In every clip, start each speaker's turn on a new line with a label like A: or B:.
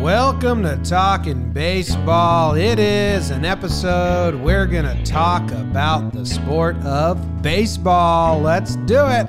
A: Welcome to Talking Baseball. It is an episode we're going to talk about the sport of baseball. Let's do it.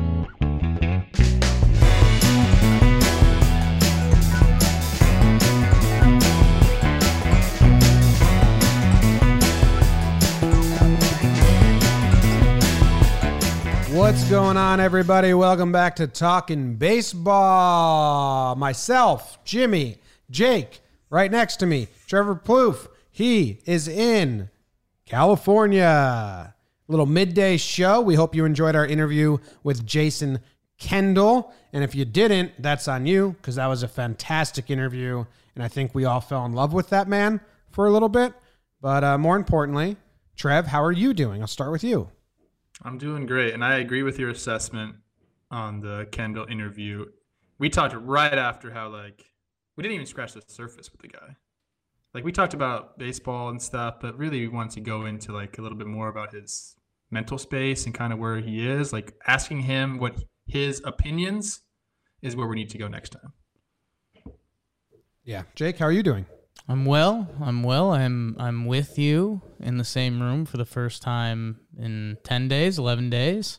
A: What's going on, everybody? Welcome back to Talking Baseball. Myself, Jimmy, Jake, right next to me, Trevor Plouffe. He is in California. Little midday show. We hope you enjoyed our interview with Jason Kendall. And if you didn't, that's on you, because that was a fantastic interview. And I think we all fell in love with that man for a little bit. But more importantly, Trev, how are you doing? I'll start with you.
B: I'm doing great, and I agree with your assessment on the Kendall interview. We talked right after how, we didn't even scratch the surface with the guy. We talked about baseball and stuff, but really we wanted to go into, a little bit more about his mental space and kind of where he is. Asking him what his opinions is where we need to go next time.
A: Yeah. Jake, how are you doing?
C: I'm well. I'm with you in the same room for the first time in 10 days, 11 days.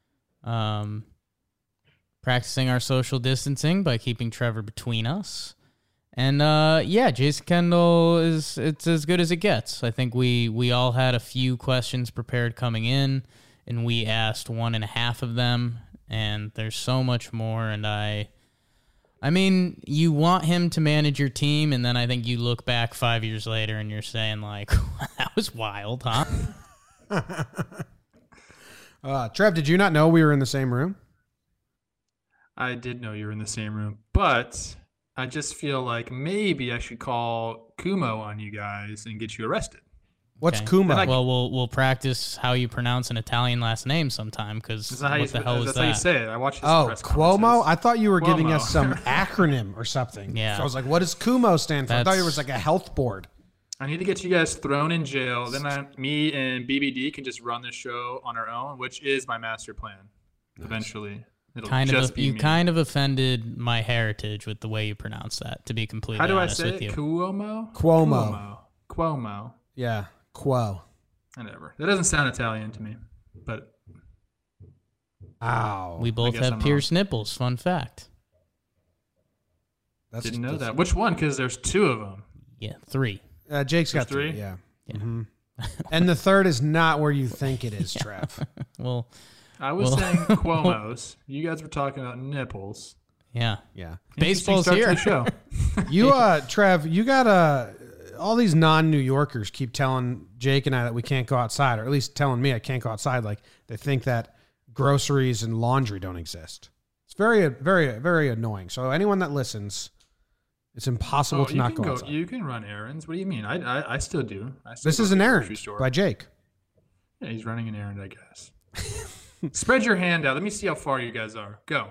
C: Practicing our social distancing by keeping Trevor between us. And Jason Kendall it's as good as it gets. I think we all had a few questions prepared coming in, and we asked 1.5 of them, and there's so much more, and I mean, you want him to manage your team, and then I think you look back 5 years later and you're saying, that was wild, huh?
A: Trev, did you not know we were in the same room?
B: I did know you were in the same room, but I just feel like maybe I should call Kumo on you guys and get you arrested.
A: What's
C: Okay.
A: Kumo?
C: Well, we'll practice how you pronounce an Italian last name sometime, because what the hell is that?
B: That's how you say it. I watched his press
A: Cuomo?
B: conferences.
A: I thought you were giving us some acronym or something.
C: Yeah.
A: So I was like, what does Kumo stand for? I thought it was like a health board.
B: I need to get you guys thrown in jail. Then me and BBD can just run this show on our own, which is my master plan. Nice. Eventually. It'll
C: you kind of offended my heritage with the way you pronounce that, to be completely honest with you.
B: How do I say it?
A: Cuomo. Yeah. Quo.
B: Whatever. That doesn't sound Italian to me, but.
A: Ow.
C: We both have pierced nipples. Fun fact.
B: Didn't know that. Which one? Because there's 2 of them.
C: Yeah, 3.
A: Jake's got 3. Yeah. Mm-hmm. And the third is not where you think it is, Trev.
C: Well,
B: I was saying Cuomo's. You guys were talking about nipples.
C: Yeah.
B: Baseball's here. Show.
A: You, Trev, you got all these non-New Yorkers keep telling Jake and I that we can't go outside, or at least telling me I can't go outside. They think that groceries and laundry don't exist. It's very, very, very annoying. So anyone that listens, it's impossible to not go outside.
B: You can run errands. What do you mean? I still do.
A: This is an errand by Jake.
B: Yeah, he's running an errand, I guess. Spread your hand out. Let me see how far you guys are. Go.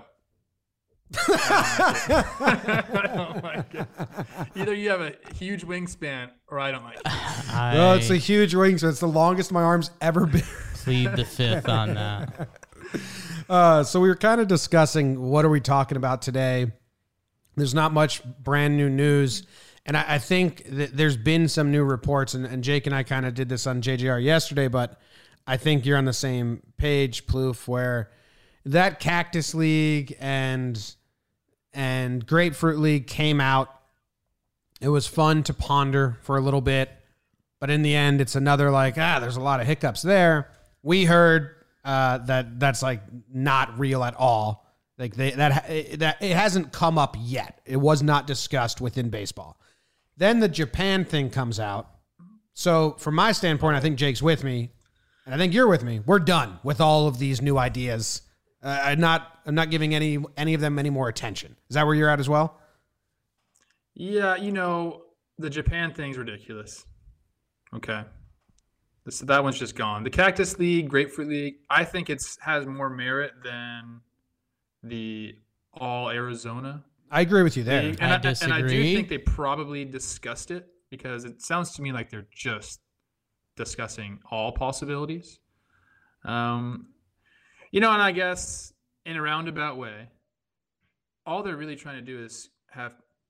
B: Oh my God. Either you have a huge wingspan or I don't like it.
A: Well, it's a huge wingspan. It's the longest my arm's ever been.
C: Plead the fifth on that.
A: So we were kind of discussing what are we talking about today. There's not much brand new news. And I think that there's been some new reports, and Jake and I kind of did this on JJR yesterday, but I think you're on the same page, Plouffe, where that Cactus League and Grapefruit League came out. It was fun to ponder for a little bit, but in the end, it's another there's a lot of hiccups there. We heard that's not real at all. That it hasn't come up yet. It was not discussed within baseball. Then the Japan thing comes out. So from my standpoint, I think Jake's with me, and I think you're with me. We're done with all of these new ideas. I'm not giving any of them any more attention. Is that where you're at as well?
B: Yeah, the Japan thing's ridiculous. Okay. So that one's just gone. The Cactus League, Grapefruit League, I think has more merit than the All Arizona.
A: I agree with you there.
B: League.
C: I disagree.
B: And I do think they probably discussed it, because it sounds to me like they're just discussing all possibilities. And I guess in a roundabout way, all they're really trying to do is have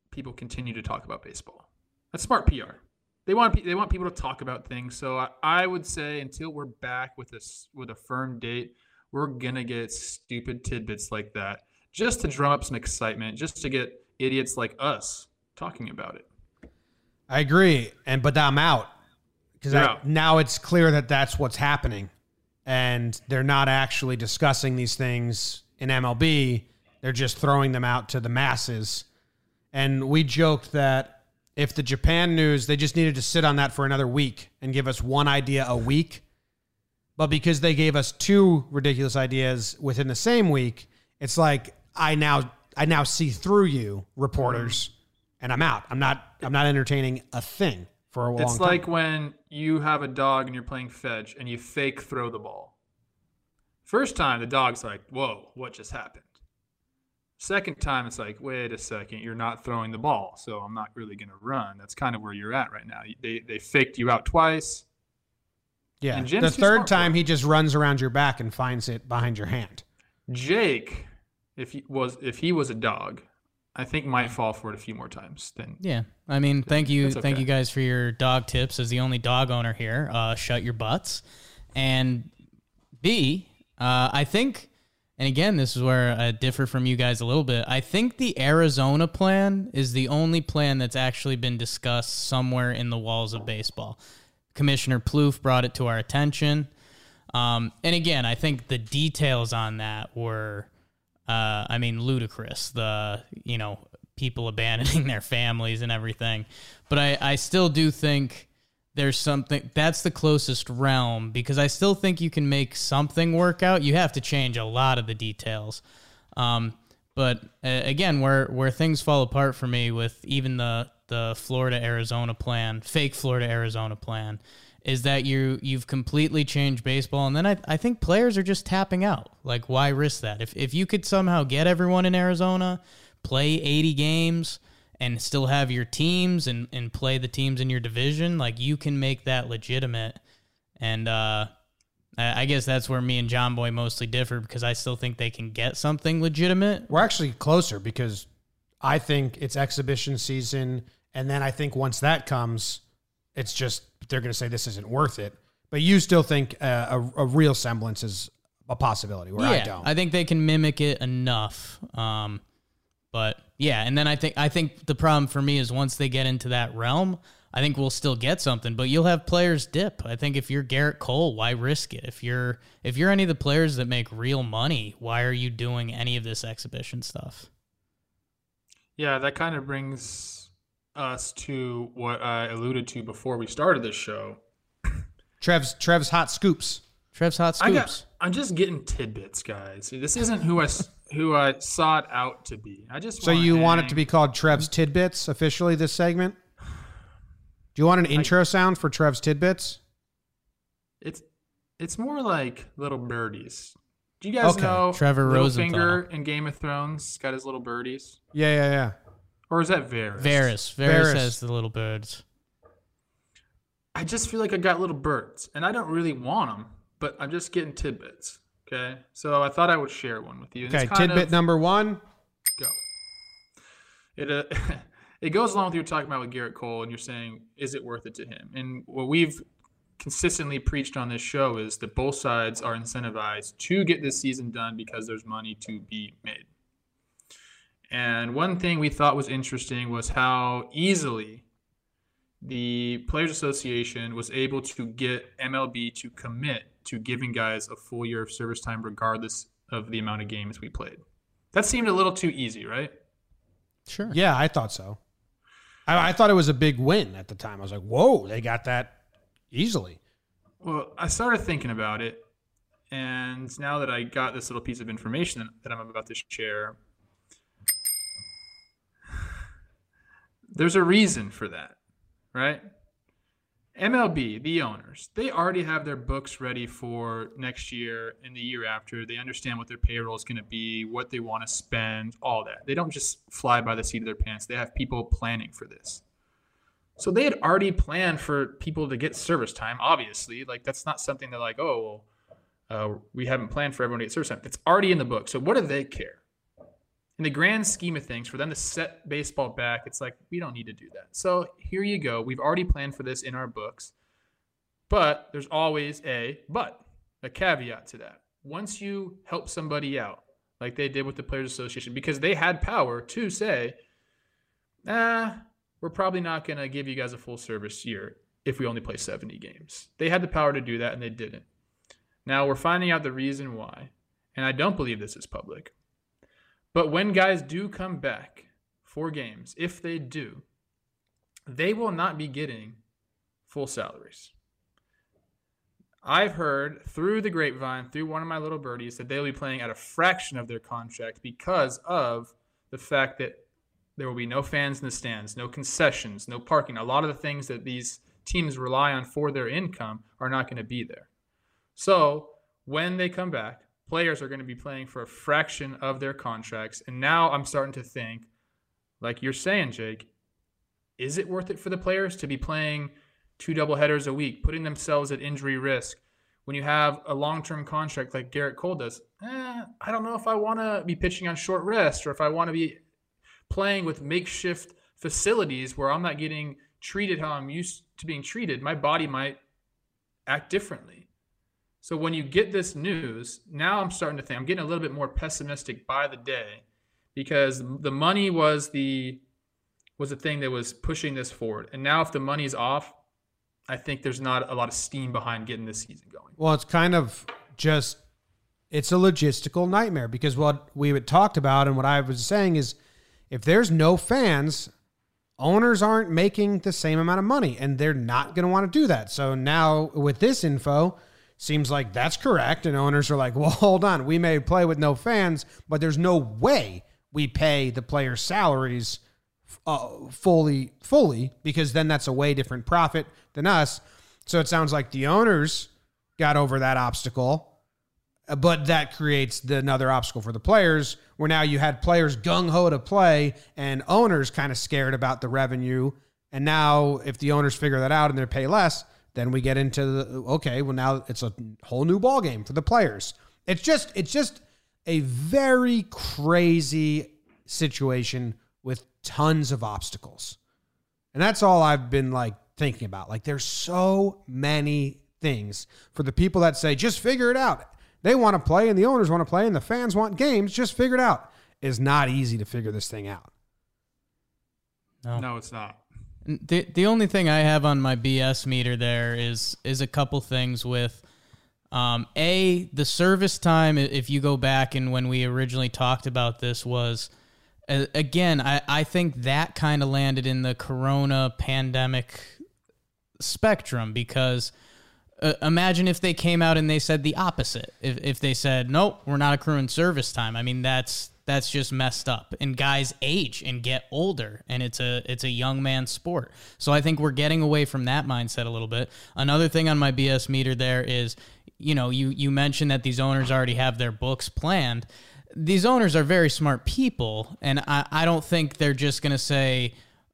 B: people continue to talk about baseball. That's smart PR. They want people to talk about things. So I would say until we're back with a firm date, we're gonna get stupid tidbits like that just to drum up some excitement, just to get idiots like us talking about it.
A: I agree, but I'm out because now it's clear that that's what's happening, and they're not actually discussing these things in MLB. They're just throwing them out to the masses. And we joked that if the Japan news, they just needed to sit on that for another week and give us one idea a week. But because they gave us two ridiculous ideas within the same week, it's like I now see through you, reporters, and I'm out. I'm not entertaining a thing for a long time.
B: It's like when you have a dog and you're playing fetch and you fake throw the ball. First time, the dog's like, whoa, what just happened? Second time, it's like, wait a second, you're not throwing the ball, so I'm not really going to run. That's kind of where you're at right now. They faked you out twice.
A: Yeah, the third time, he just runs around your back and finds it behind your hand.
B: Jake, if he was a dog, I think might fall for it a few more times.
C: Yeah, I mean, thank you guys for your dog tips. As the only dog owner here, shut your butts. And B, I think, and again, this is where I differ from you guys a little bit. I think the Arizona plan is the only plan that's actually been discussed somewhere in the walls of baseball. Commissioner Plouffe brought it to our attention. And again, I think the details on that were, ludicrous. People abandoning their families and everything. But I still do think there's something that's the closest realm, because I still think you can make something work out. You have to change a lot of the details. But again, where things fall apart for me with even the Florida-Arizona plan, fake Florida-Arizona plan, is that you've completely changed baseball, and then I think players are just tapping out. Like, why risk that? If you could somehow get everyone in Arizona, play 80 games, and still have your teams and play the teams in your division, like, you can make that legitimate. And I guess that's where me and John Boy mostly differ, because I still think they can get something legitimate.
A: We're actually closer, because I think it's exhibition season, and then I think once that comes, it's just they're going to say this isn't worth it. But you still think a real semblance is a possibility, where I don't.
C: I think they can mimic it enough. But yeah, and then I think the problem for me is once they get into that realm, I think we'll still get something, but you'll have players dip. I think if you're Garrett Cole, why risk it? If you're any of the players that make real money, why are you doing any of this exhibition stuff?
B: Yeah, that kind of brings us to what I alluded to before we started this show.
A: Trev's hot scoops.
C: Trev's hot scoops.
B: I'm just getting tidbits, guys. This isn't who I sought out to be.
A: So you want it to be called Trev's Tidbits officially, this segment? Do you want an intro sound for Trev's Tidbits?
B: It's more like little birdies. Do you guys know
C: Trevor Rosenthal
B: Littlefinger in Game of Thrones got his little birdies?
A: Yeah.
B: Or is that Varys?
C: Varys has the little birds.
B: I just feel like I got little birds, and I don't really want them, but I'm just getting tidbits. Okay, so I thought I would share one with you.
A: Okay, tidbit number one.
B: Go. It goes along with what you're talking about with Garrett Cole, and you're saying, is it worth it to him? And what we've consistently preached on this show is that both sides are incentivized to get this season done because there's money to be made. And one thing we thought was interesting was how easily the Players Association was able to get MLB to commit to giving guys a full year of service time regardless of the amount of games we played. That seemed a little too easy, right?
C: Sure.
A: Yeah, I thought so. I thought it was a big win at the time. I was like, whoa, they got that easily.
B: Well, I started thinking about it, and now that I got this little piece of information that I'm about to share, there's a reason for that, right? MLB, the owners, they already have their books ready for next year and the year after. They understand what their payroll is going to be, what they want to spend, all that. They don't just fly by the seat of their pants. They have people planning for this. So they had already planned for people to get service time, obviously. Like, that's not something they're like, we haven't planned for everyone to get service time. It's already in the book. So what do they care? in the grand scheme of things, for them to set baseball back, it's like, we don't need to do that. So here you go. We've already planned for this in our books. But there's always a caveat to that. Once you help somebody out, like they did with the Players Association, because they had power to say, we're probably not going to give you guys a full service year if we only play 70 games. They had the power to do that, and they didn't. Now we're finding out the reason why, and I don't believe this is public. But when guys do come back for games, if they do, they will not be getting full salaries. I've heard through the grapevine, through one of my little birdies, that they'll be playing at a fraction of their contract because of the fact that there will be no fans in the stands, no concessions, no parking. A lot of the things that these teams rely on for their income are not going to be there. So when they come back, players are going to be playing for a fraction of their contracts. And now I'm starting to think, like you're saying, Jake, is it worth it for the players to be playing 2 doubleheaders a week, putting themselves at injury risk when you have a long-term contract like Garrett Cole does? I don't know if I want to be pitching on short rest, or if I want to be playing with makeshift facilities where I'm not getting treated how I'm used to being treated. My body might act differently. So when you get this news, now I'm starting to think, I'm getting a little bit more pessimistic by the day, because the money was the thing that was pushing this forward. And now if the money's off, I think there's not a lot of steam behind getting this season going.
A: Well, it's kind of just, it's a logistical nightmare, because what we had talked about and what I was saying is, if there's no fans, owners aren't making the same amount of money, and they're not going to want to do that. So now with this info, seems like that's correct. And owners are like, well, hold on. We may play with no fans, but there's no way we pay the players' salaries fully, because then that's a way different profit than us. So it sounds like the owners got over that obstacle, but that creates another obstacle for the players, where now you had players gung-ho to play and owners kind of scared about the revenue. And now if the owners figure that out and they pay less, then we get into now it's a whole new ball game for the players. It's just a very crazy situation with tons of obstacles. And that's all I've been thinking about. There's so many things for the people that say, just figure it out. They want to play and the owners want to play and the fans want games. Just figure it out. It's not easy to figure this thing out.
B: No, it's not.
C: The only thing I have on my BS meter there is a couple things with the service time. If you go back and when we originally talked about this was, again, I think that kind of landed in the corona pandemic spectrum, because imagine if they came out and they said the opposite. If they said, nope, we're not accruing service time. I mean, that's just messed up. And guys age and get older, and it's a young man's sport. So I think we're getting away from that mindset a little bit. Another thing on my BS meter there is, you mentioned that these owners already have their books planned. These owners are very smart people, and I don't think they're just going to say,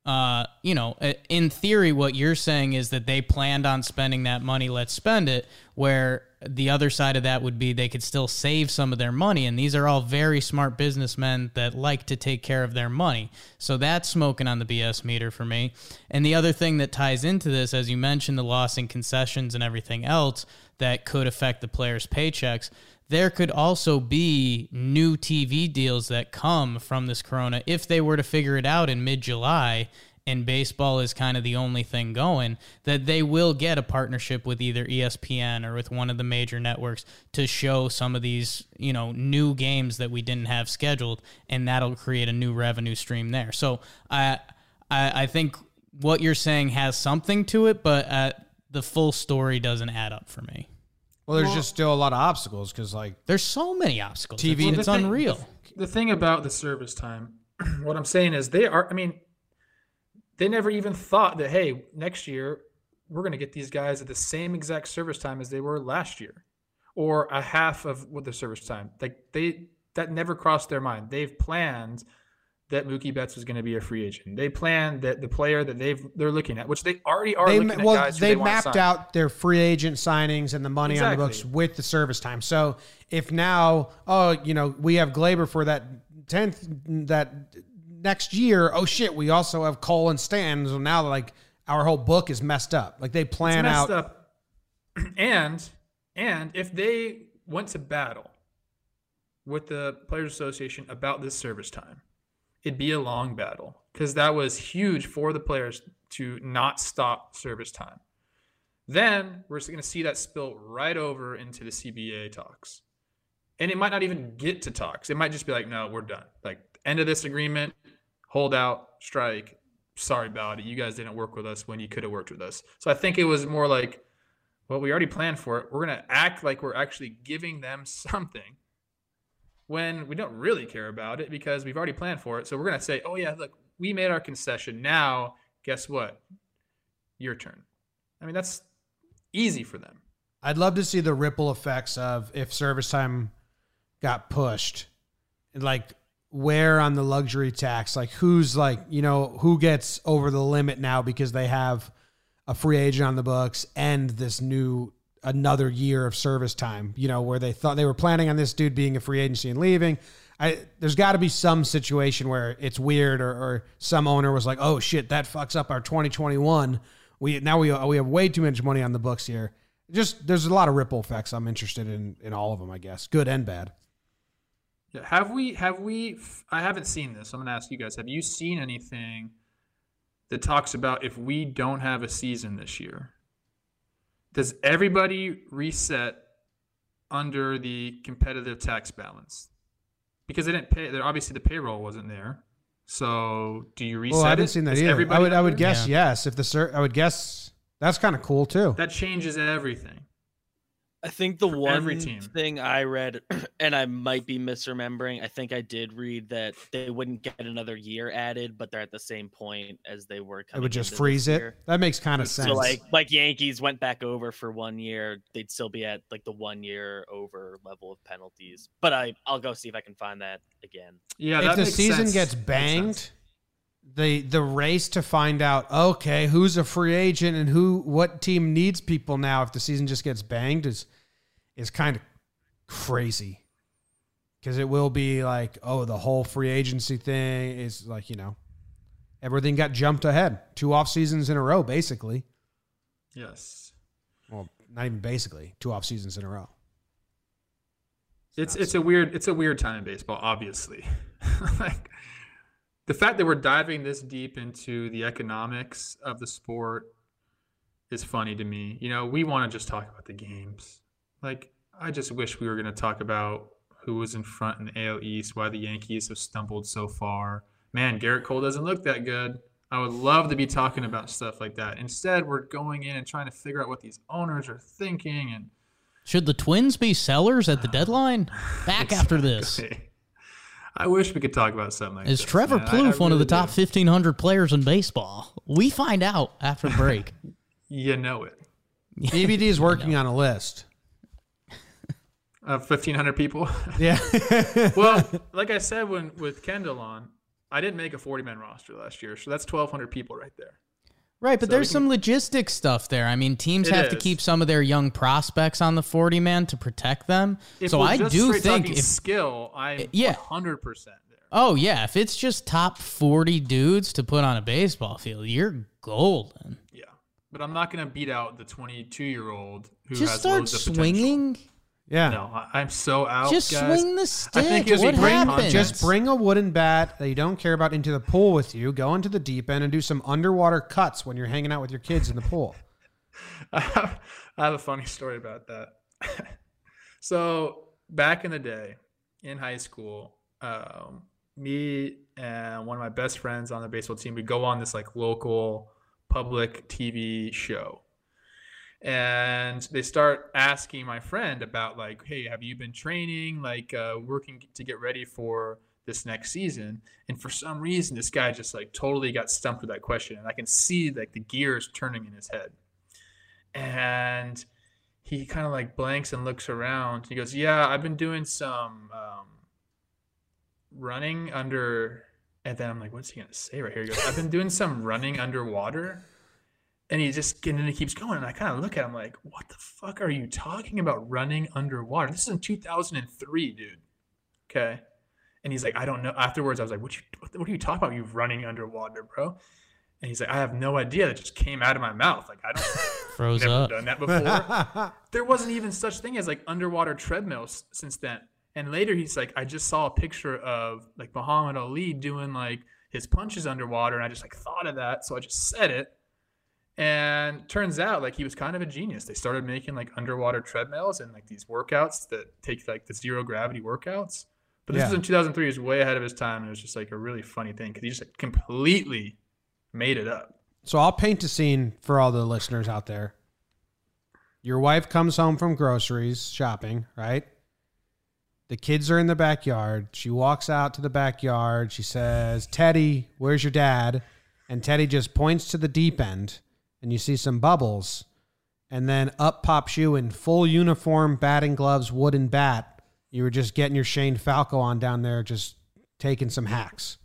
C: in theory, what you're saying is that they planned on spending that money, let's spend it, where the other side of that would be they could still save some of their money. And these are all very smart businessmen that like to take care of their money. So that's smoking on the BS meter for me. And the other thing that ties into this, as you mentioned, the loss in concessions and everything else that could affect the players' paychecks, there could also be new TV deals that come from this corona if they were to figure it out in mid-July and baseball is kind of the only thing going, that they will get a partnership with either ESPN or with one of the major networks to show some of these, new games that we didn't have scheduled, and that'll create a new revenue stream there. So I think what you're saying has something to it, but the full story doesn't add up for me.
A: Well, there's just still a lot of obstacles, because
C: there's so many obstacles.
A: TV,
C: it's unreal.
B: The thing about the service time, what I'm saying is they never even thought that, hey, next year we're going to get these guys at the same exact service time as they were last year, or a half of what the service time. That never crossed their mind. They've planned that Mookie Betts was going to be a free agent. They planned that the player that they're looking at, which they already are looking at guys who they
A: mapped out their free agent signings and the money on the books with the service time. So if now, we have Glaber for that 10th that next year, oh shit, we also have Cole and Stan. So now like our whole book is messed up. Like they plan out.
B: Up. And if they went to battle with the Players Association about this service time, it'd be a long battle because that was huge for the players to not stop service time. Then we're going to see that spill right over into the CBA talks. And it might not even get to talks. It might just be like, no, we're done. Like, end of this agreement, hold out, strike. Sorry about it. You guys didn't work with us when you could have worked with us. So I think it was more like, well, we already planned for it. We're going to act like we're actually giving them something when we don't really care about it because we've already planned for it. So we're going to say, oh, yeah, look, we made our concession. Now, guess what? Your turn. I mean, that's easy for them.
A: I'd love to see the ripple effects of if service time got pushed and like where on the luxury tax, like who's like, you know, who gets over the limit now because they have a free agent on the books and this another year of service time, you know, where they thought they were planning on this dude being a free agency and leaving. There's got to be some situation where it's weird or some owner was like, oh shit, that fucks up our 2021. We have way too much money on the books here. Just there's a lot of ripple effects. I'm interested in all of them, I guess, good and bad.
B: Yeah, have we? I haven't seen this. I'm going to ask you guys. Have you seen anything that talks about if we don't have a season this year, does everybody reset under the competitive tax balance? Because they didn't pay. Obviously, the payroll wasn't there. So do you reset?
A: Well, I haven't seen that either. I would guess yes. I would guess that's kind of cool too.
B: That changes everything.
D: I think the one thing I read, and I might be misremembering, I think I did read that they wouldn't get another year added, but they're at the same point as they were.
A: It would just freeze it. That makes kind of sense.
D: So like Yankees went back over for 1 year, they'd still be at like the 1 year over level of penalties. But I'll go see if I can find that again.
B: Yeah,
A: if the season gets banged, the race to find out, okay, who's a free agent and what team needs people now if the season just gets banged is kind of crazy. Because it will be like, oh, the whole free agency thing is like, you know, everything got jumped ahead. 2 off seasons in a row, basically.
B: Yes.
A: Well, not even basically, 2 off seasons in a row.
B: It's a weird time in baseball, obviously. Like the fact that we're diving this deep into the economics of the sport is funny to me. You know, we want to just talk about the games. Like, I just wish we were going to talk about who was in front in the AL East, why the Yankees have stumbled so far. Man, Garrett Cole doesn't look that good. I would love to be talking about stuff like that. Instead, we're going in and trying to figure out what these owners are thinking. And
C: should the Twins be sellers at the deadline? Back after this.
B: I wish we could talk about something like
C: this. Is Trevor
B: man.
C: Plouffe one of the top 1,500 players in baseball? We find out after the break.
B: You know it.
A: BBD is working on a list.
B: Of 1,500 people?
A: Yeah.
B: Well, like I said with Kendall on, I didn't make a 40-man roster last year, so that's 1,200 people right there.
C: Right, but there's some logistics stuff there. I mean, teams have to keep some of their young prospects on the 40-man to protect them. So I do think if
B: skill, I'm 100% there.
C: Oh, yeah. If it's just top 40 dudes to put on a baseball field, you're golden.
B: Yeah, but I'm not going to beat out the 22-year-old who
C: just
B: has
C: start
B: loads of
C: swinging.
B: Potential.
A: Yeah.
B: No, I'm so out,
C: just
B: guys.
C: Swing the stick.
B: I think
C: what happens?
A: Just bring a wooden bat that you don't care about into the pool with you. Go into the deep end and do some underwater cuts when you're hanging out with your kids in the pool.
B: I have a funny story about that. So back in the day in high school, me and one of my best friends on the baseball team, we go on this like local public TV show. And they start asking my friend about like, hey, have you been training, like working to get ready for this next season? And for some reason, this guy just like totally got stumped with that question. And I can see like the gears turning in his head. And he kind of like blanks and looks around. He goes, yeah, I've been doing some running under. And then I'm like, what's he going to say right here? He goes, I've been doing some running underwater. And he keeps going. And I kind of look at him like, what the fuck are you talking about running underwater? This is in 2003, dude. Okay. And he's like, I don't know. Afterwards, I was like, what are you talking about? You running underwater, bro? And he's like, I have no idea. It just came out of my mouth. Like, I don't
C: froze
B: never
C: up.
B: done that before. There wasn't even such thing as like underwater treadmills since then. And later he's like, I just saw a picture of like Muhammad Ali doing like his punches underwater, and I just like thought of that, so I just said it. And turns out like he was kind of a genius. They started making like underwater treadmills and like these workouts that take like the zero gravity workouts. But this was in 2003. He was way ahead of his time, and it was just like a really funny thing because he just like, completely made it up.
A: So I'll paint a scene for all the listeners out there. Your wife comes home from groceries shopping, right? The kids are in the backyard. She walks out to the backyard. She says, Teddy, where's your dad? And Teddy just points to the deep end, and you see some bubbles. And then up pops you in full uniform, batting gloves, wooden bat. You were just getting your Shane Falco on down there, just taking some hacks.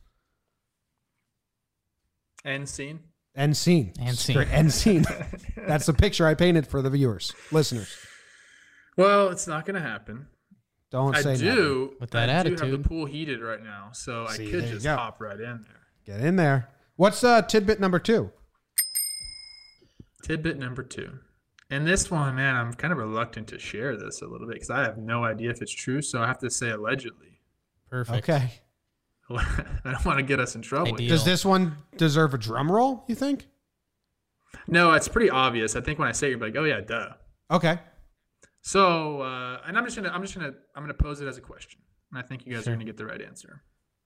B: End scene.
A: End scene.
C: End scene.
A: End scene. That's the picture I painted for the viewers, listeners.
B: Well, it's not going to happen.
A: Don't say
B: do.
C: With that
B: I
C: attitude.
B: do have the pool heated right now, so I could just hop right in there.
A: Get in there. What's tidbit number 2?
B: Tidbit number 2. And this one, man, I'm kind of reluctant to share this a little bit because I have no idea if it's true, so I have to say allegedly.
C: Perfect.
A: Okay.
B: I don't want to get us in trouble.
C: Ideal.
A: Does this one deserve a drum roll, you think?
B: No, it's pretty obvious. I think when I say it, you're like, oh yeah, duh.
A: Okay.
B: So, and I'm gonna pose it as a question, and I think you guys are gonna get the right answer.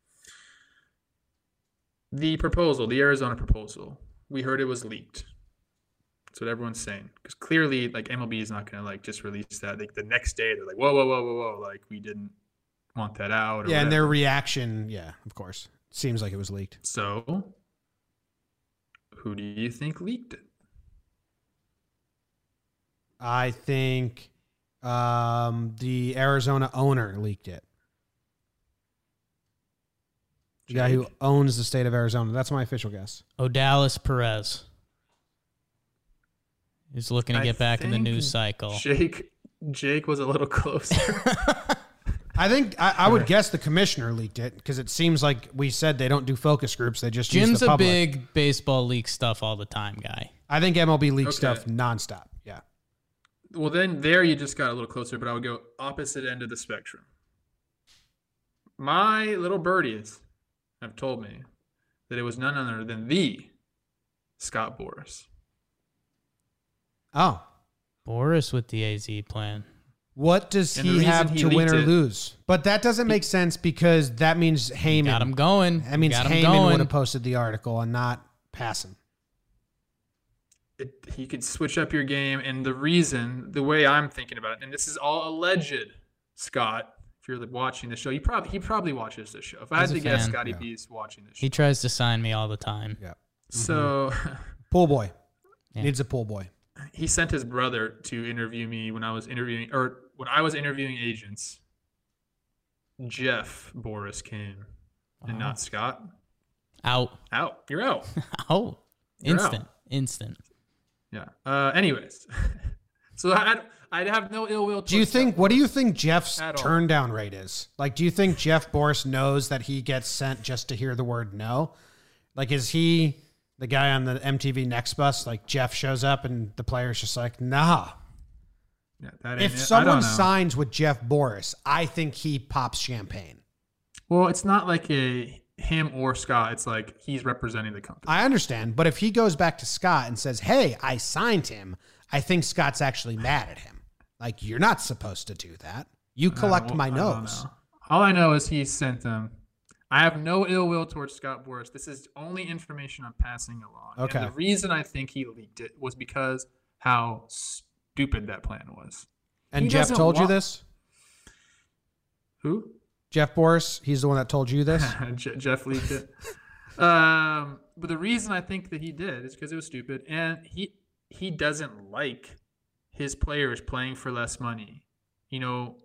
B: The proposal, the Arizona proposal, we heard it was leaked. That's what everyone's saying, because clearly, like MLB is not gonna like just release that. Like the next day, they're like, whoa, like we didn't want that out. Or
A: Yeah,
B: whatever.
A: and their reaction, of course, seems like it was leaked.
B: So, who do you think leaked it?
A: I think the Arizona owner leaked it. The guy who owns the state of Arizona. That's my official guess.
C: Odalis Perez. He's looking to get back in the news cycle.
B: Jake was a little closer.
A: I think I would guess the commissioner leaked it because it seems like we said they don't do focus groups. They just use
C: Jim's
A: the public.
C: a big baseball leak stuff all the time guy.
A: I think MLB leaks stuff nonstop. Yeah.
B: Well, then there you just got a little closer, but I would go opposite end of the spectrum. My little birdies have told me that it was none other than the Scott Boras.
A: Oh.
C: Boras with the AZ plan.
A: What does he have to win or lose? But that doesn't make sense because that means Heyman.
C: Got him going.
A: That means Heyman would have posted the article and not Passan.
B: He could switch up your game, and the way I'm thinking about it, and this is all alleged, Scott. If you're watching the show, he probably watches this show. If I had to guess, Scotty B's watching this show.
C: He tries to sign me all the time.
A: Yeah.
B: So,
A: pool boy needs a pool boy.
B: He sent his brother to interview me when I was interviewing agents. Jeff Boras came, and not Scott.
C: Out.
B: You're out.
C: Out. Instant.
B: Yeah. Anyways, so I'd have no ill will.
A: What do you think Jeff's turn down rate is? Like, do you think Jeff Boras knows that he gets sent just to hear the word no? Like, is he the guy on the MTV Next Bus? Like, Jeff shows up and the player's just like, nah.
B: Yeah,
A: if someone signs with Jeff Boras, I think he pops champagne.
B: Well, it's not like him or Scott. It's like he's representing the company.
A: I understand. But if he goes back to Scott and says, hey, I signed him, I think Scott's actually mad at him. Like, you're not supposed to do that. You collect my nose.
B: All I know is he sent them. I have no ill will towards Scott Boras. This is only information I'm passing along.
A: Okay.
B: And the reason I think he leaked it was because how stupid that plan was.
A: And Jeff told you this?
B: Who?
A: Jeff Boras. He's the one that told you this?
B: Jeff leaked it. But the reason I think that he did is because it was stupid. And he doesn't like his players playing for less money. You know,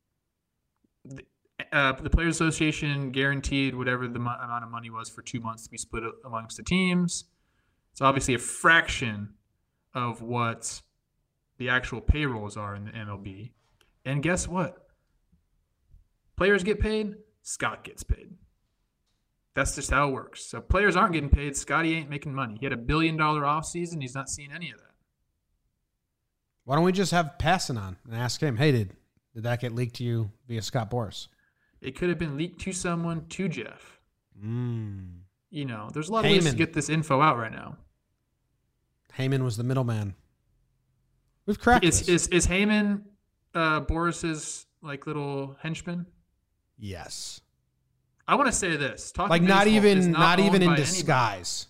B: the Players Association guaranteed whatever the amount of money was for 2 months to be split amongst the teams. It's obviously a fraction of what the actual payrolls are in the MLB. And guess what? Players get paid Scott gets paid. That's just how it works. So players aren't getting paid. Scotty ain't making money. He had $1 billion offseason. He's not seeing any of that.
A: Why don't we just have Passan on and ask him, hey, did that get leaked to you via Scott Boras?
B: It could have been leaked to someone, to Jeff. You know, there's a lot of
A: Heyman.
B: ways to get this info out right now.
A: Heyman was the middleman. We've cracked this.
B: Is Heyman Boris's like little henchman?
A: Yes.
B: I want to say this.
A: Like not even in disguise.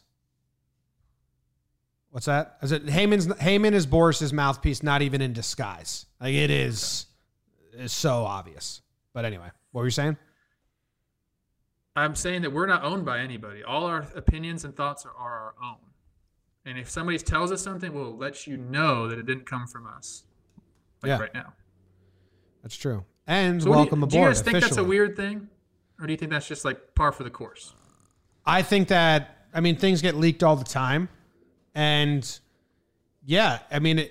A: What's that? Is it Heyman is Boris's mouthpiece, not even in disguise. Like it is so obvious. But anyway, what were you saying?
B: I'm saying that we're not owned by anybody. All our opinions and thoughts are our own. And if somebody tells us something, we'll let you know that it didn't come from us. Right now.
A: That's true. And
B: so
A: welcome aboard.
B: Do you guys think
A: officially.
B: that's a weird thing? Or do you think that's just like par for the course?
A: I think that, things get leaked all the time. And yeah,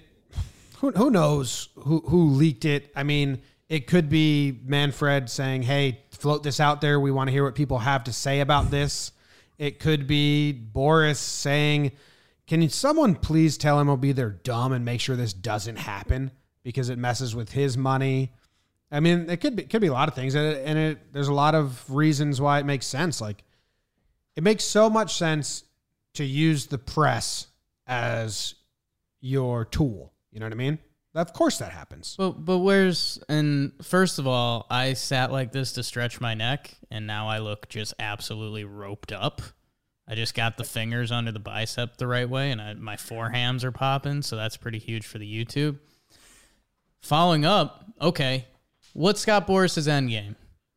A: who knows who leaked it? It could be Manfred saying, hey, float this out there. We want to hear what people have to say about this. It could be Boras saying, can someone please tell MLB they're dumb and make sure this doesn't happen because it messes with his money? It could be a lot of things. And there's a lot of reasons why it makes sense. Like, it makes so much sense to use the press as your tool. You know what I mean? Of course that happens.
C: But and first of all, I sat like this to stretch my neck, and now I look just absolutely roped up. I just got the fingers under the bicep the right way, and my forehams are popping, so that's pretty huge for the YouTube. Following up, okay, what's Scott Boras' end game?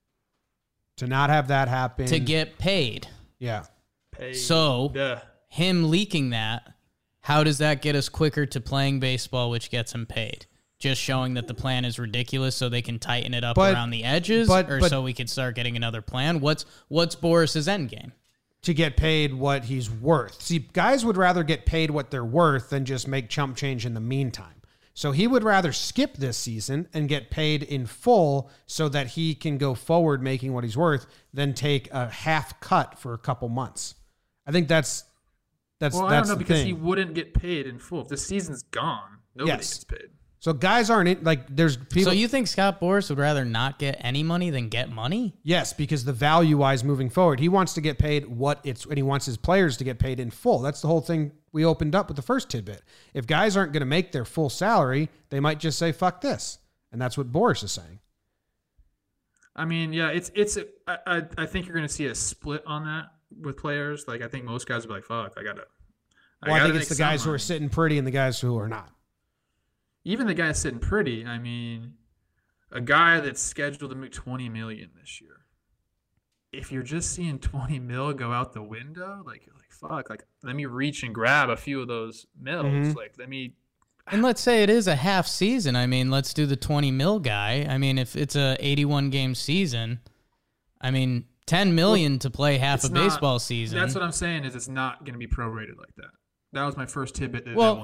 A: To not have that happen.
C: To get paid.
A: Yeah.
B: Paid.
C: So, him leaking that, how does that get us quicker to playing baseball, which gets him paid? Just showing that the plan is ridiculous so they can tighten it up around the edges? Or so we could start getting another plan? What's Boras' end game?
A: To get paid what he's worth. See, guys would rather get paid what they're worth than just make chump change in the meantime. So he would rather skip this season and get paid in full so that he can go forward making what he's worth than take a half cut for a couple months. I think that's
B: I don't know, because
A: thing.
B: he wouldn't get paid in full. If the season's gone, nobody gets paid.
A: So guys aren't there's people.
C: So you think Scott Boras would rather not get any money than get money?
A: Yes, because the value-wise moving forward, he wants to get paid and he wants his players to get paid in full. That's the whole thing we opened up with the first tidbit. If guys aren't going to make their full salary, they might just say, fuck this. And that's what Boras is saying.
B: Yeah, I think you're going to see a split on that with players. Like, I think most guys will be like, fuck, I think
A: it's the guys who are sitting pretty and the guys who are not.
B: Even the guy sitting pretty, a guy that's scheduled to make $20 million this year. If you're just seeing $20 million go out the window, you're like, fuck, let me reach and grab a few of those mils.
A: Mm-hmm.
C: And let's say it is a half season. Let's do the 20 mil guy. If it's a 81 game season, $10 million to play half a baseball season.
B: That's what I'm saying is it's not going to be prorated like that. That was my first tidbit.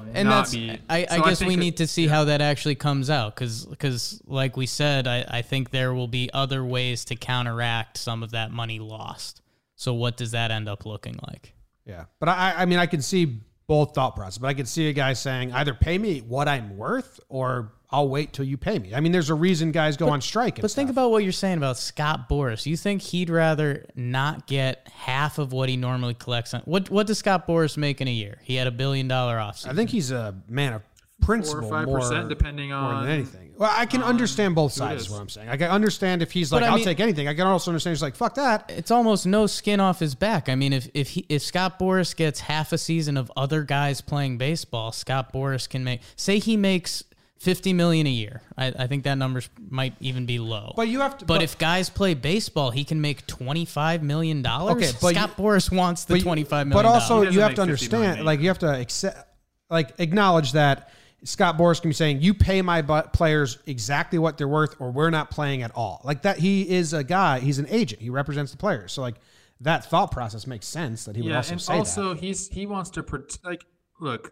C: I guess we need to see how that actually comes out because like we said, I think there will be other ways to counteract some of that money lost. So what does that end up looking like?
A: Yeah, but I can see both thought process, but I could see a guy saying either pay me what I'm worth or I'll wait till you pay me. There's a reason guys go on strike. But
C: think about what you're saying about Scott Boras. You think he'd rather not get half of what he normally collects on? What does Scott Boras make in a year? He had $1 billion offseason.
A: I think he's a man of principle,
B: 4 or 5%, depending on
A: more than anything. Well, I can understand both sides. Is what I'm saying. I can understand if he's like, I'll take anything. I can also understand he's like, fuck that.
C: It's almost no skin off his back. If Scott Boras gets half a season of other guys playing baseball, Scott Boras can say he makes $50 million a year. I think that number might even be low.
A: But you have to.
C: But if guys play baseball, he can make $25 million. Okay,
A: but
C: Scott Boras wants the $25 million.
A: But also, you have to understand, you have to accept, acknowledge that Scott Boras can be saying, you pay my players exactly what they're worth, or we're not playing at all. That he is a guy. He's an agent. He represents the players. So that thought process makes sense. That he would also say that.
B: And also, he wants to look.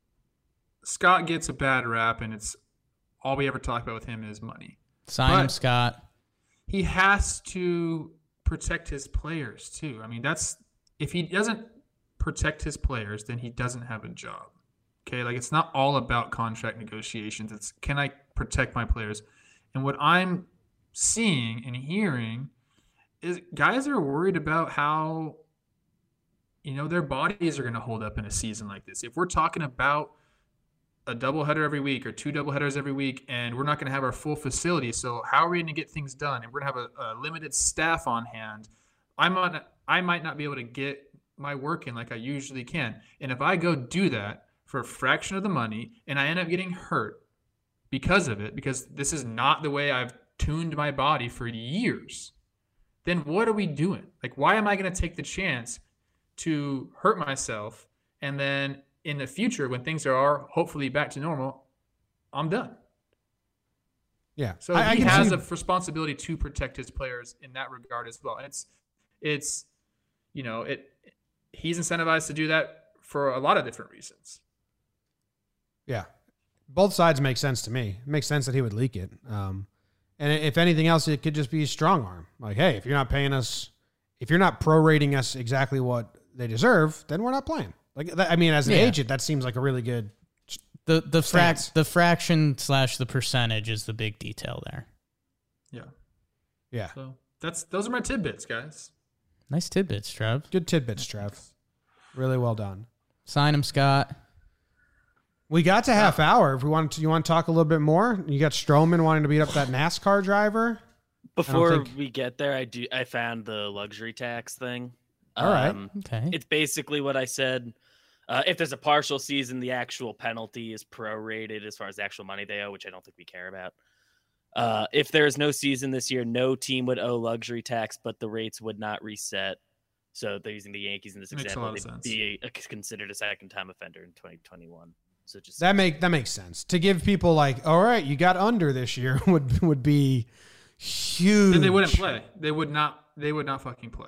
B: Scott gets a bad rap, and it's all we ever talk about with him is money.
C: Sign him, Scott.
B: He has to protect his players too. I mean, if he doesn't protect his players, then he doesn't have a job. Okay, like it's not all about contract negotiations. It's can I protect my players? And what I'm seeing and hearing is guys are worried about how their bodies are going to hold up in a season like this. If we're talking about a doubleheader every week or 2 doubleheaders every week, and we're not going to have our full facility, so how are we going to get things done? And we're going to have a limited staff on hand. I might not be able to get my work in like I usually can. And if I go do that for a fraction of the money and I end up getting hurt because of it, because this is not the way I've tuned my body for years, then what are we doing? Like, why am I going to take the chance to hurt myself, and then in the future when things are hopefully back to normal, I'm done?
A: Yeah.
B: So he has a responsibility to protect his players in that regard as well. And it's he's incentivized to do that for a lot of different reasons.
A: Yeah. Both sides make sense to me. It makes sense that he would leak it. And if anything else, it could just be strong arm. Like, hey, if you're not paying us, if you're not prorating us exactly what they deserve, then we're not playing. Like, I mean, as an agent, that seems like a really good
C: the fraction / the percentage is the big detail there.
B: Yeah.
A: Yeah.
B: So those are my tidbits, guys.
C: Nice tidbits, Trev.
A: Good tidbits, Trev. Really well done.
C: Sign him, Scott.
A: We got to half hour. If you want to talk a little bit more, you got Stroman wanting to beat up that NASCAR driver.
D: Before we get there, I found the luxury tax thing.
A: All right.
C: Okay.
D: It's basically what I said. If there's a partial season, the actual penalty is prorated as far as the actual money they owe, which I don't think we care about. If there is no season this year, no team would owe luxury tax, but the rates would not reset. So they're using the Yankees in this example. They'd be considered a second-time offender in 2021. So just
A: that makes sense. To give people like, all right, you got under this year would be huge.
B: Then they wouldn't play. They would not fucking play.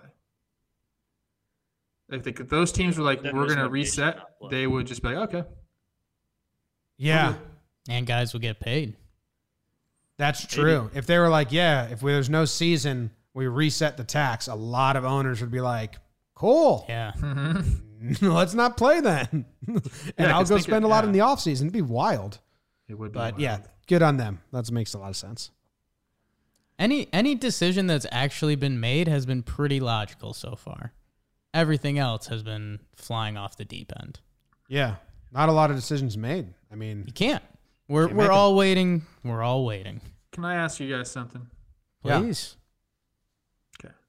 B: If those teams were like, we're going to reset, they would just be like, okay.
A: Yeah.
C: And guys will get paid.
A: That's true. Maybe. If they were like, yeah, if there's no season, we reset the tax, a lot of owners would be like, cool.
C: Yeah.
A: Let's not play then. And I'll go spend a lot in the offseason. It'd be wild.
B: It would be
A: But
B: wild.
A: Yeah, good on them. That makes a lot of sense.
C: Any decision that's actually been made has been pretty logical so far. Everything else has been flying off the deep end.
A: Yeah. Not a lot of decisions made. I mean,
C: you can't. We're all waiting. We're all waiting.
B: Can I ask you guys something?
C: Please.
B: Yeah. Okay.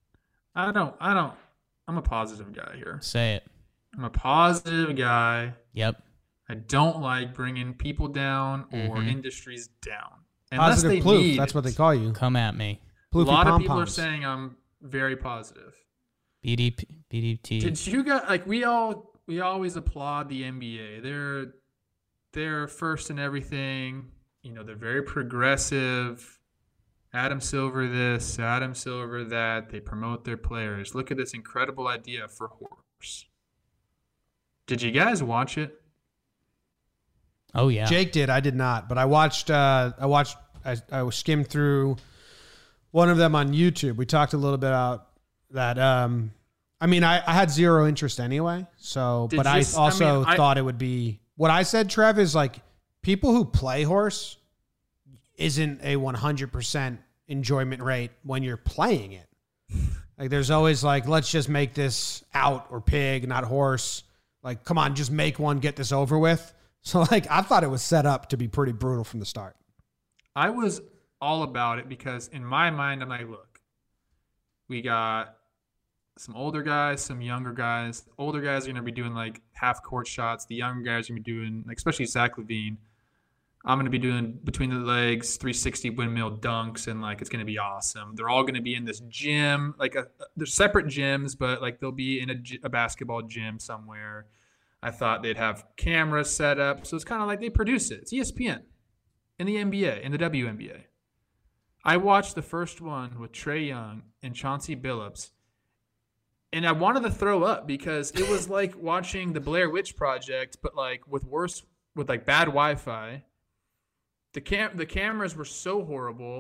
B: I'm a positive guy here.
C: Say it.
B: I'm a positive guy.
C: Yep.
B: I don't like bringing people down or industries down.
A: Positive ploof. That's what they call you.
C: Come at me.
A: Ploofy
B: a lot of people are
A: pom-poms.
B: saying I'm very positive.
C: BDT.
B: Did you guys we always applaud the NBA. They're first in everything. They're very progressive. Adam Silver this, Adam Silver that. They promote their players. Look at this incredible idea for horse. Did you guys watch it?
C: Oh yeah.
A: Jake did. I did not, but I watched. I skimmed through one of them on YouTube. We talked a little bit about that. I mean, I had zero interest anyway. So, but I also thought it would be what I said. Trev is like people who play horse isn't a 100% enjoyment rate when you're playing it. Like there's always like, let's just make this out or pig, not horse. Like, come on, just make one, get this over with. So like, I thought it was set up to be pretty brutal from the start.
B: I was all about it because in my mind, I'm like, look, we got some older guys, some younger guys. Older guys are going to be doing like half court shots. The younger guys are going to be doing, like, especially Zach LaVine. I'm going to be doing between the legs, 360 windmill dunks, and like it's going to be awesome. They're all going to be in this gym, like they're separate gyms, but like they'll be in a basketball gym somewhere. I thought they'd have cameras set up, so it's kind of like they produce it. It's ESPN in the NBA, in the WNBA. I watched the first one with Trae Young and Chauncey Billups, and I wanted to throw up because it was like watching the Blair Witch Project, but like with like bad Wi-Fi. The cameras were so horrible.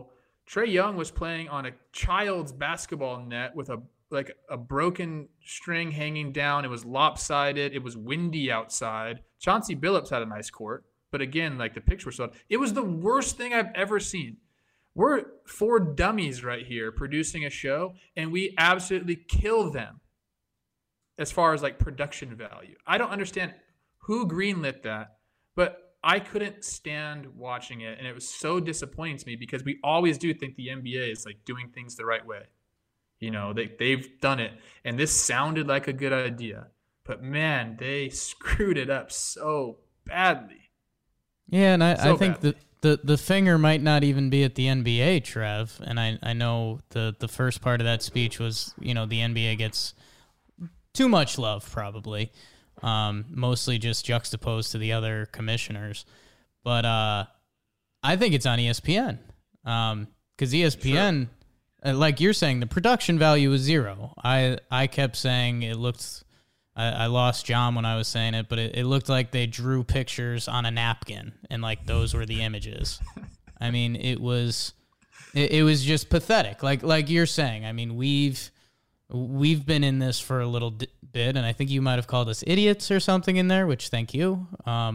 B: Trae Young was playing on a child's basketball net with a broken string hanging down. It was lopsided. It was windy outside. Chauncey Billups had a nice court, but again, like the picture was so. It was the worst thing I've ever seen. We're 4 dummies right here producing a show, and we absolutely kill them as far as like production value. I don't understand who greenlit that, but I couldn't stand watching it, and it was so disappointing to me because we always do think the NBA is like doing things the right way. You know, they've done it, and this sounded like a good idea, but man, they screwed it up so badly.
C: Yeah, and I think the finger might not even be at the NBA, Trev. And I know the first part of that speech was, the NBA gets too much love, probably, mostly just juxtaposed to the other commissioners. But I think it's on ESPN because ESPN, like you're saying, the production value is 0. I kept saying it looked. I lost John when I was saying it, but it looked like they drew pictures on a napkin and like those were the images. I mean, it was just pathetic. Like you're saying, I mean, we've been in this for a little bit, and I think you might have called us idiots or something in there, which thank you.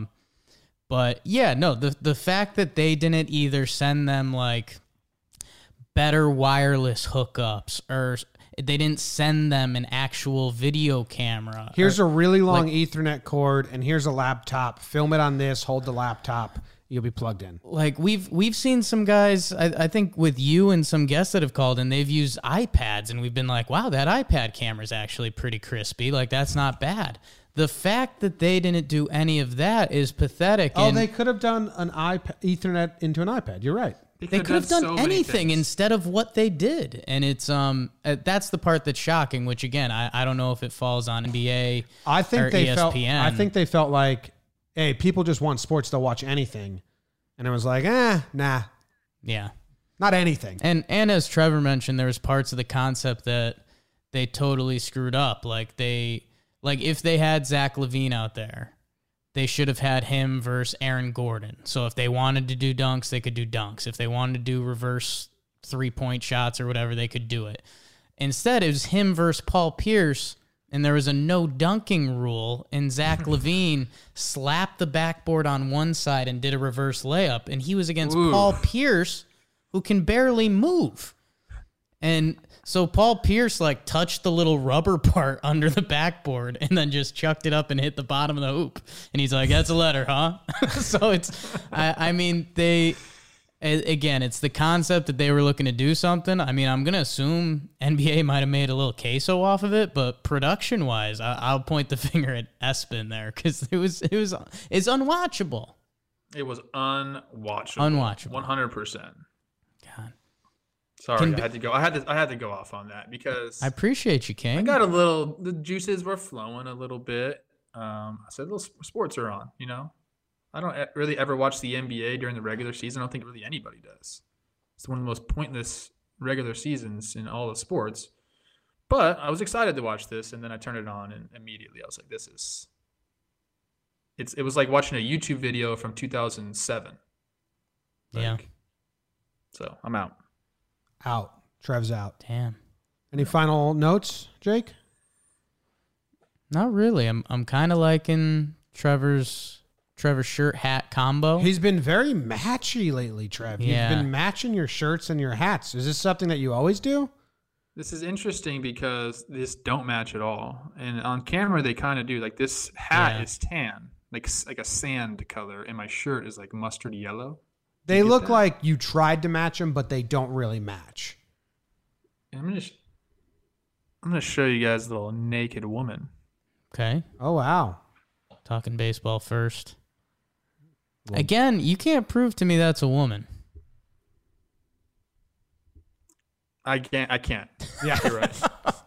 C: But yeah, no, the fact that they didn't either send them like better wireless hookups or they didn't send them an actual video camera.
A: Here's a really long Ethernet cord, and here's a laptop. Film it on this. Hold the laptop. You'll be plugged in.
C: Like we've seen some guys, I think with you and some guests that have called in, they've used iPads, and we've been like, wow, that iPad camera is actually pretty crispy. Like that's not bad. The fact that they didn't do any of that is pathetic.
A: Oh, they could have done an iPad, Ethernet into an iPad. You're right.
C: They could have done so anything instead of what they did. And it's that's the part that's shocking, which again, I don't know if it falls on NBA or ESPN.
A: I think they felt like, hey, people just want sports, they'll watch anything. And it was like, nah.
C: Yeah.
A: Not anything.
C: And as Trevor mentioned, there was parts of the concept that they totally screwed up. Like if they had Zach LaVine out there, they should have had him versus Aaron Gordon. So if they wanted to do dunks, they could do dunks. If they wanted to do reverse 3-point shots or whatever, they could do it. Instead, it was him versus Paul Pierce, and there was a no dunking rule, and Zach LaVine slapped the backboard on one side and did a reverse layup, and he was against Paul Pierce, who can barely move. And so Paul Pierce like touched the little rubber part under the backboard and then just chucked it up and hit the bottom of the hoop. And he's like, that's a letter, huh? So I mean, it's the concept that they were looking to do something. I mean, I'm going to assume NBA might have made a little queso off of it, but production wise, I'll point the finger at Espen there because it's unwatchable.
B: It was unwatchable. 100%.
C: God.
B: Sorry, I had to go. I had to go off on that because
C: I appreciate you, King.
B: I got the juices were flowing a little bit. I said, little sports are on, I don't really ever watch the NBA during the regular season. I don't think really anybody does. It's one of the most pointless regular seasons in all of sports. But I was excited to watch this, and then I turned it on, and immediately I was like, it was like watching a YouTube video from 2007.
C: Yeah.
B: So I'm out.
A: Out. Trev's out.
C: Damn.
A: Any final notes, Jake?
C: Not really. I'm kind of liking Trevor's shirt hat combo.
A: He's been very matchy lately, Trev.
C: Yeah.
A: You've been matching your shirts and your hats. Is this something that you always do?
B: This is interesting because this don't match at all. And on camera, they kind of do. Like this hat is tan, like a sand color, and my shirt is like mustard yellow.
A: They look like you tried to match them, but they don't really match.
B: And I'm gonna show you guys a little naked woman.
C: Okay.
A: Oh, wow.
C: Talking baseball first. Again, you can't prove to me that's a woman.
B: I can't.
A: Yeah,
B: you're right.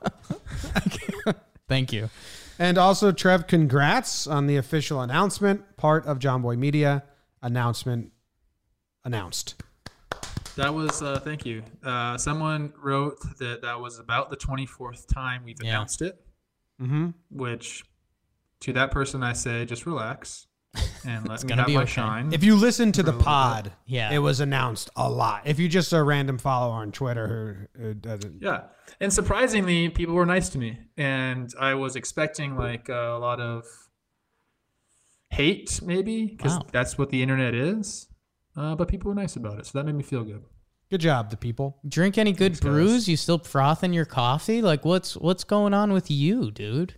C: Thank you.
A: And also, Trev, congrats on the official announcement. Part of John Boy Media announcement announced.
B: That was thank you. Someone wrote that was about the 24th time we've announced it.
A: Mm-hmm.
B: Which, to that person, I say, just relax. and let me
C: gonna
B: have
C: be
B: my
C: okay.
B: shine.
A: If you listen to the
B: For a little
A: pod,
C: Yeah.
A: it was announced a lot. If you just a random follower on Twitter who doesn't,
B: Yeah. And surprisingly, people were nice to me. And I was expecting like a lot of hate, maybe, because
C: Wow.
B: that's what the internet is. But people were nice about it. So that made me feel good.
A: good job, the people.
C: Drink any good
B: Thanks, guys.
C: brews? You still frothing your coffee? Like what's going on with you, dude?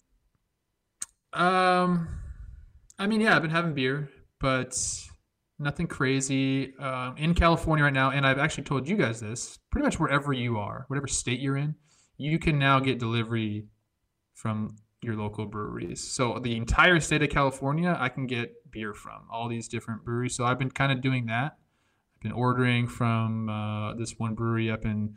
B: I mean, yeah, I've been having beer, but nothing crazy. In California right now, and I've actually told you guys this, pretty much wherever you are, whatever state you're in, you can now get delivery from your local breweries. So the entire state of California, I can get beer from all these different breweries. So I've been kind of doing that. I've been ordering from this one brewery up in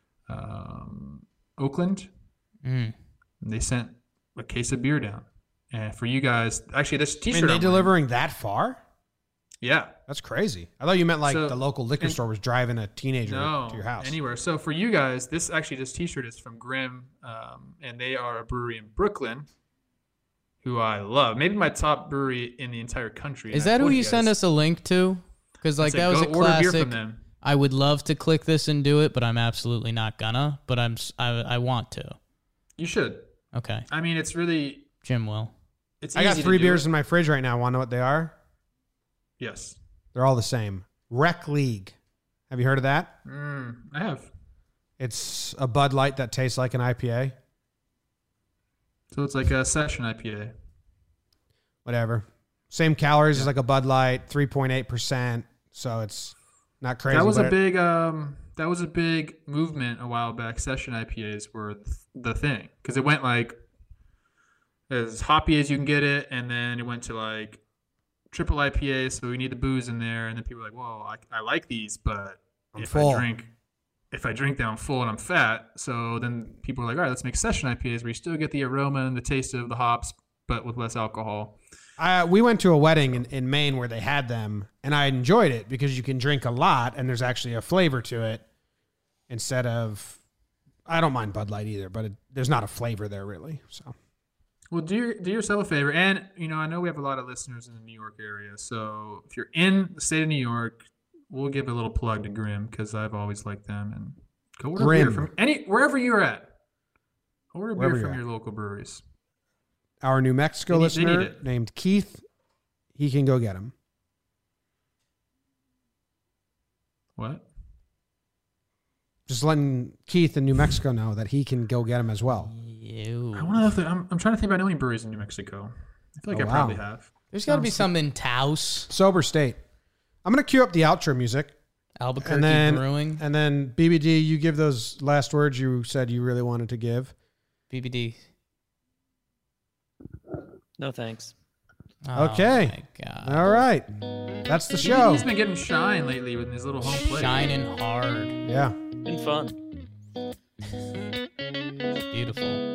B: Oakland.
C: Mm.
B: And they sent a case of beer down. And for you guys, actually, this
A: I
B: T-shirt.
A: mean, they
B: I'm wearing-
A: delivering that far?
B: Yeah.
A: That's crazy. I thought you meant like
B: So-
A: the local liquor
B: and-
A: store was driving a teenager
B: No,
A: to your house.
B: anywhere. So for you guys, this T-shirt is from Grimm, and they are a brewery in Brooklyn, who I love. Maybe my top brewery in the entire country.
C: Is
B: And I
C: that who
B: told
C: you send
B: guys,
C: us a link to? Because
B: I
C: like
B: said,
C: that was a
B: go order beer
C: classic.
B: from them.
C: I would love to click this and do it, but I'm absolutely not gonna. But I want to.
B: You should.
C: Okay,
B: I mean, it's really
C: Jim will.
B: it's.
A: I got
B: easy to
A: 3
B: do
A: beers
B: it.
A: in my fridge right now. Want to know what they are?
B: Yes.
A: They're all the same. Rec League. Have you heard of that?
B: I have.
A: It's a Bud Light that tastes like an IPA.
B: So it's like a session IPA.
A: Whatever. Same calories as like a Bud Light, 3.8%. So it's not crazy.
B: That was
A: but
B: a big. That was a big movement a while back. Session IPAs were the thing because it went like as hoppy as you can get it, and then it went to like triple IPA. So we need the booze in there, and then people were like, "Well, I like these, but
A: I'm
B: if
A: full."
B: I drink them, I'm full and I'm fat." So then people were like, "All right, let's make session IPAs where you still get the aroma and the taste of the hops, but with less alcohol."
A: We went to a wedding in Maine where they had them, and I enjoyed it because you can drink a lot, and there's actually a flavor to it instead of. I don't mind Bud Light either, but there's not a flavor there really. So
B: Well, do yourself a favor, and I know we have a lot of listeners in the New York area. So if you're in the state of New York, we'll give a little plug to Grimm because I've always liked them. And go order beer
A: Grimm.
B: from wherever you're at. Order
A: Wherever
B: beer
A: you're
B: from
A: at.
B: your local breweries.
A: our New Mexico
B: They need
A: listener
B: it.
A: named Keith, he can go get them.
B: What?
A: Just letting Keith in New Mexico know that he can go get them as well.
C: You.
B: I want to know if I'm trying to think about any breweries in New Mexico. I feel like
A: Oh,
B: I probably
A: wow.
B: have.
C: There's got to be some in Taos,
A: Sober state. I'm gonna cue up the outro music,
C: Albuquerque
A: and then
C: Brewing,
A: and then BBD. You give those last words you said you really wanted to give.
C: BBD.
D: No thanks.
A: Okay.
C: Oh my God.
A: All right, that's the show.
B: He's been getting shine lately with his little home plate.
C: Shining hard.
A: Yeah.
D: Been fun.
C: Beautiful.